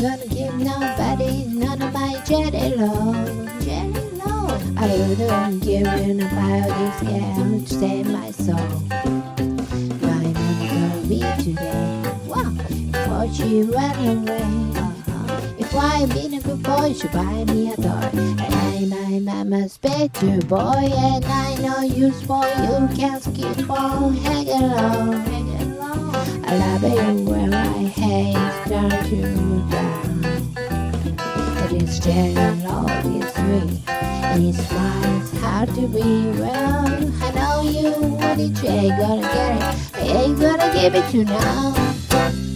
gonna give nobody none of my jelly love. I wouldn't give nobody's girl to save my soul. My money gonna be today. Wow, before she ran away. If I been a good boy, she buy me a toy. And I'm my mama's better boy, and I know use for you can't keep on hanging along. I love it when I hate turn to down. But it's jelly love is sweet, and it's smiles hard to be. Well, I know you want it, you ain't gonna get it, I ain't gonna give it to you now.